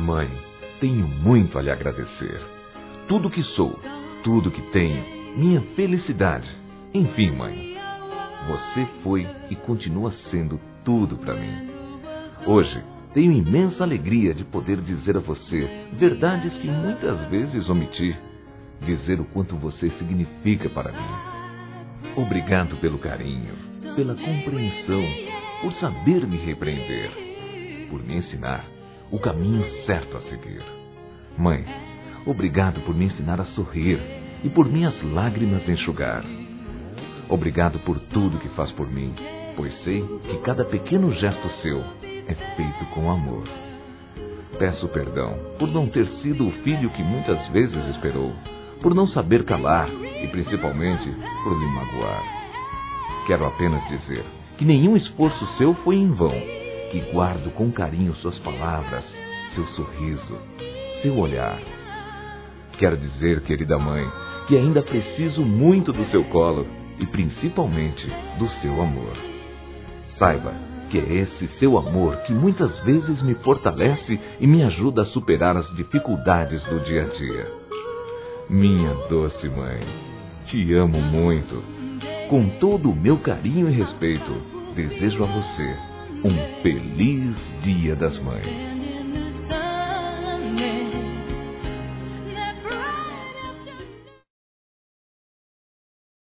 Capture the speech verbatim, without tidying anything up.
Mãe, tenho muito a lhe agradecer. Tudo que sou, tudo que tenho, minha felicidade. Enfim, mãe, você foi e continua sendo tudo para mim. Hoje, tenho imensa alegria de poder dizer a você verdades que muitas vezes omiti. Dizer o quanto você significa para mim. Obrigado pelo carinho, pela compreensão, por saber me repreender, por me ensinar o caminho certo a seguir. Mãe, obrigado por me ensinar a sorrir e por minhas lágrimas enxugar. Obrigado por tudo que faz por mim, pois sei que cada pequeno gesto seu é feito com amor. Peço perdão por não ter sido o filho que muitas vezes esperou, por não saber calar e principalmente por lhe magoar. Quero apenas dizer que nenhum esforço seu foi em vão, que guardo com carinho suas palavras, seu sorriso, seu olhar. Quero dizer, querida mãe, que ainda preciso muito do seu colo e principalmente do seu amor. Saiba que é esse seu amor que muitas vezes me fortalece e me ajuda a superar as dificuldades do dia a dia. Minha doce mãe, te amo muito. Com todo o meu carinho e respeito, desejo a você um feliz Dia das Mães.